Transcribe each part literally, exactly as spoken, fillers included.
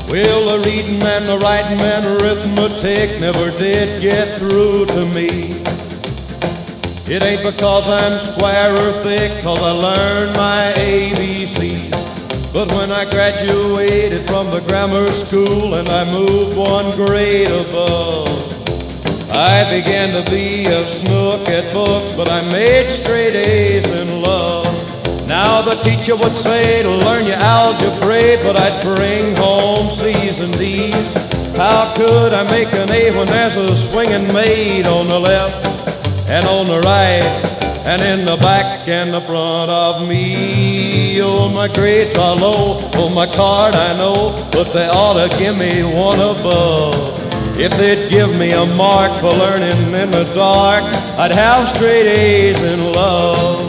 Well, the reading and the writing and arithmetic never did get through to me. It ain't because I'm square or thick, 'cause I learned my A B Cs. But when I graduated from the grammar school and I moved one grade above, I began to be a snook at books, but I made straight A's in love. Now the teacher would say to learn your algebra, but I'd bring home C's and D's. How could I make an A when there's a swinging maid on the left and on the right and in the back and the front of me? Oh, my grades are low, on my card I know, but they ought to give me one above. If they'd give me a mark for learning in the dark, I'd have straight A's in love.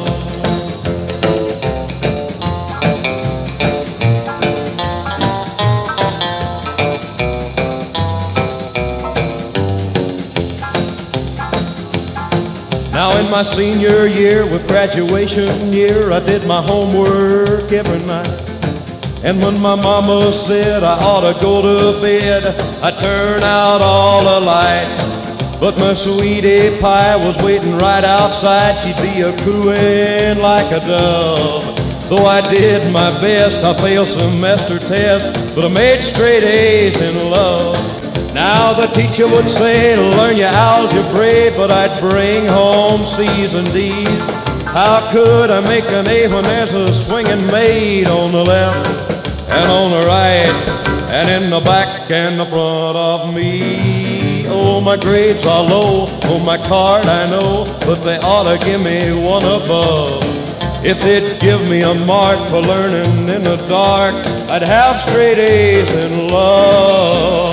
Now in my senior year with graduation year, I did my homework every night. And when my mama said I ought to go to bed, I'd turn out all the lights. But my sweetie pie was waiting right outside. She'd be a cooing like a dove. Though I did my best, I failed semester tests, but I made straight A's in love. Now the teacher would say to learn your algebra, but I'd bring home C's and D's. How could I make an A when there's a swinging maid on the left and on the right and in the back and the front of me? Oh, my grades are low, on my card I know, but they ought to give me one above. If they'd give me a mark for learning in the dark, I'd have straight A's in love.